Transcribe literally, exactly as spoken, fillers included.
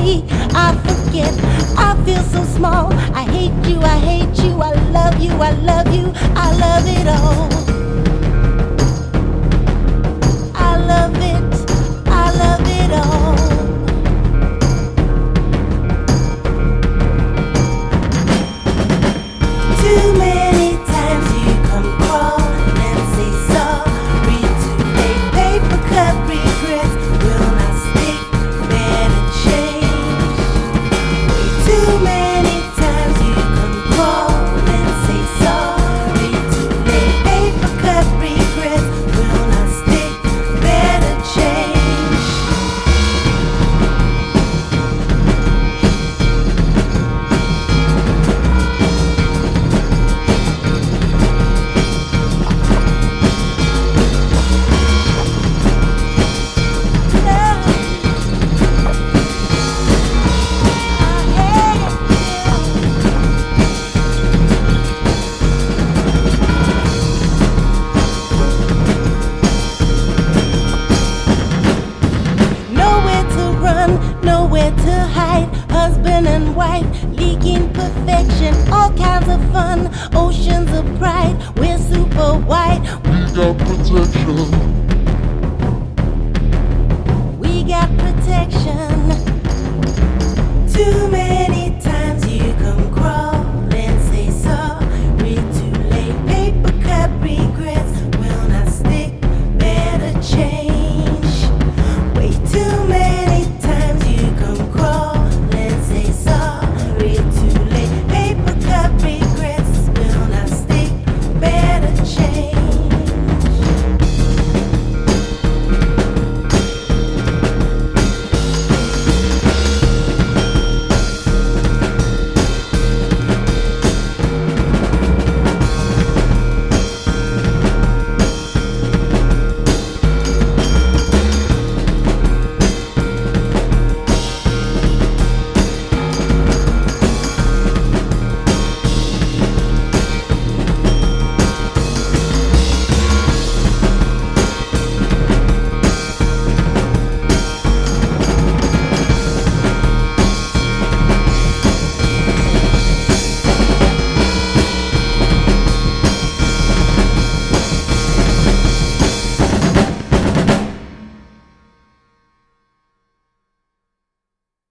weak, I forget, I feel so small. I hate you, I hate you, I love you, I love you, I love it all. I love it, I love it all. Too many times you come crawling and say sorry. Too late, paper cut regrets will not stick, better change. Too many times you come crawling and say sorry. Too late, paper cut regrets will not stick, better change. Nowhere to hide, husband and wife, leaking perfection, all kinds of fun, oceans of pride, we're super white, We got protection.